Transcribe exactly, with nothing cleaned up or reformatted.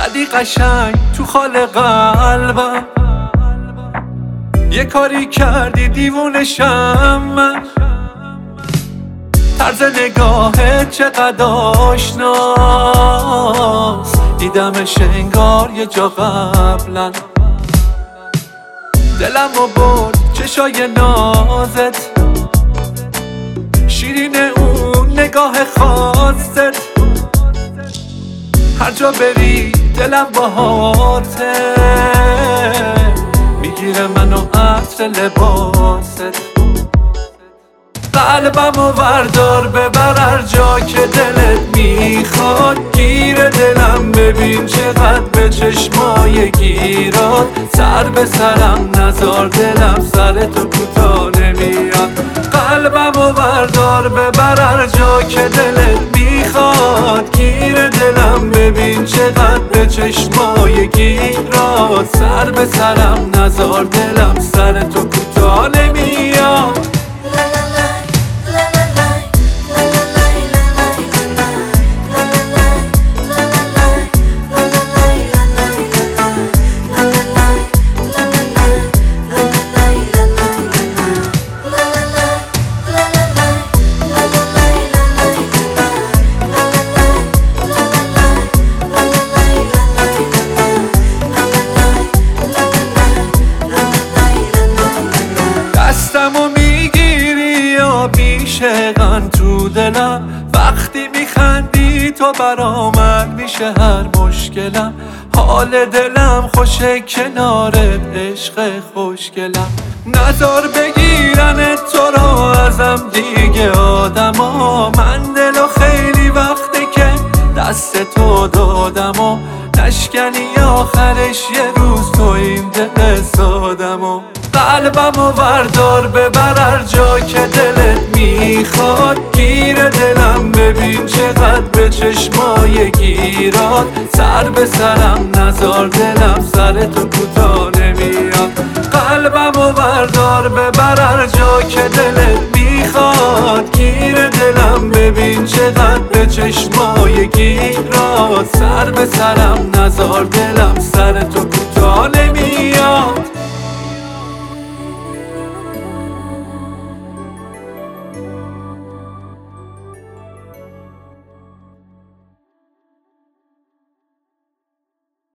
زدی قشنگ تو خال قلبم، یه کاری کردی دیوونشم من. طرز نگاهت چقدر آشناست، دیدمش انگار یه جا قبلا. دلمو برد چشای نازت، شیرین اون نگاه خاصت. هر جا بری دلم باهاته، میگیره منو عطر لباست. قلبمو بردار ببر هر جا که دلت میخواد. گیر دلم ببین چقدر به چشمای گیرات. سر به سرم نزار دلم سر تو کوتاه نمیاد. قلبمو بردار ببر هر جا که دلت میخواد. گیر دلم ببین چقدر به چشمای گیرات. سر به سرم نزار دلم سر تو کوتاه نمیاد. دستمو میگیری یا بیشقن تو دلم. وقتی میخندی تو برامن میشه هر مشکلم. حال دلم خوشه کنارت عشق خوشگلم. نزار بگیرن تو رو ازم دیگه آدما. من دلو خیلی وقته که دست تو دادم و نشکنی آخرش یه روز تو این دل سادمو. قلبمو بردار ببر هر جا که دلت میخواد. گیر دلم ببین چقدر به چشمای گیرات. سر به سرم نزار دلم سر تو کوتاه نمیاد. قلبمو بردار ببر هر جا که دلت میخواد. گیر دلم ببین چقدر به چشمای گیرات. سر به سرم نزار دلم سر تو